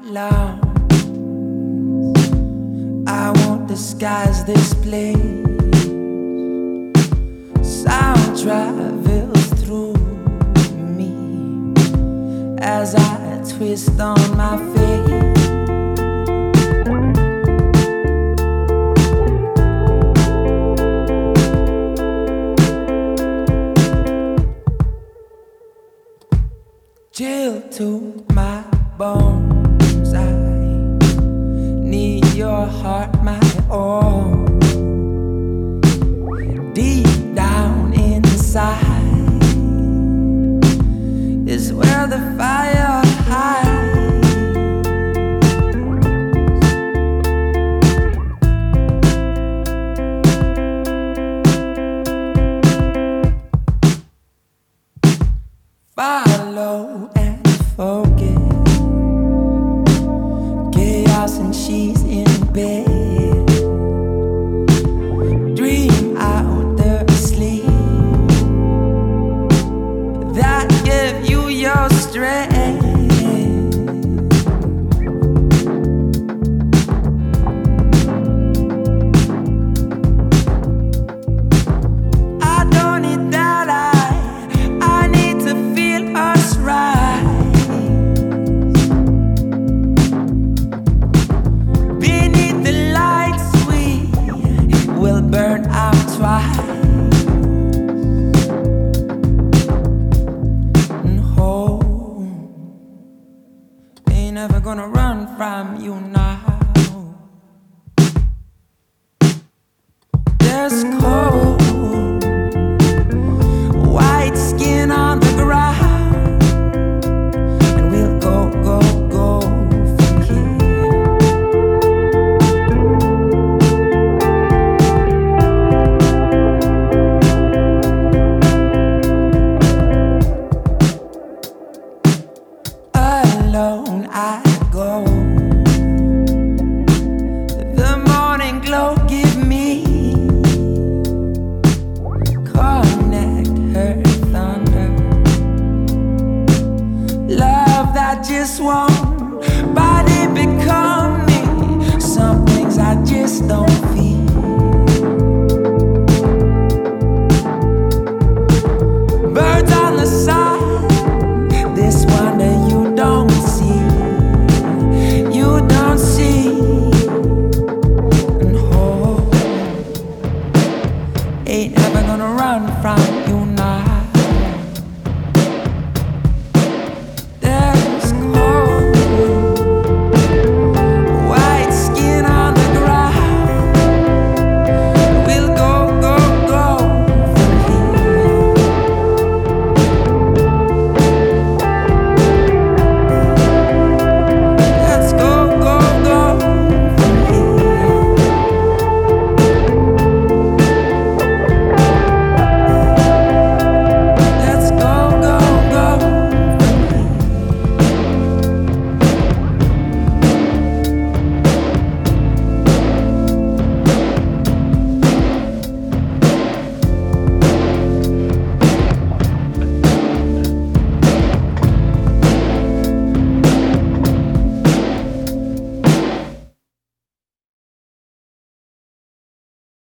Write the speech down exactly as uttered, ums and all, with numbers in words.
lungs. I won't disguise this place. Sound travels through me as I twist on my face. Chill to my bones, I need your heart, my own. Deep down inside is where the fire hides. Follow and forget chaos and she's in bed. Dream out the sleep that give you your strength. I don't need that, I, I need to feel us rise beneath the lights. We will burn out twice and home. Ain't never gonna run from you now. There's cold white skin on the ground, and we'll go, go, go from here. Alone I go. The morning glow give me connect her thunder. Love that just won't